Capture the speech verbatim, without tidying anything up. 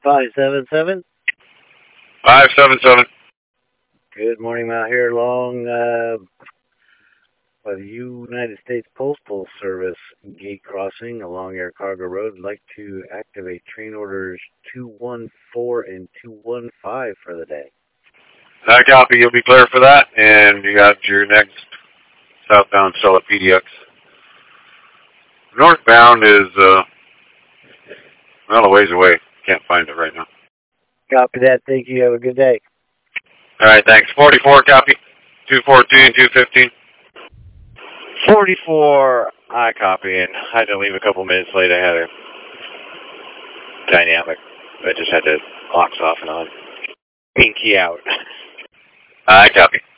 five seven seven. five seven seven. Good morning, out here along uh, by the United States Postal Service gate crossing along Air Cargo Road. I'd like to activate train orders two one four and two one five for the day. That copy, you'll be clear for that, and you got your next southbound still at P D X. Northbound is uh, well a ways away. Can't find it right now. Copy that. Thank you. Have a good day. All right, thanks. forty-four copy. two fourteen, two fifteen. forty-four, I copy, and I had to leave a couple minutes late. I had a dynamic. I just had to locks off and on. Pinky out. I copy.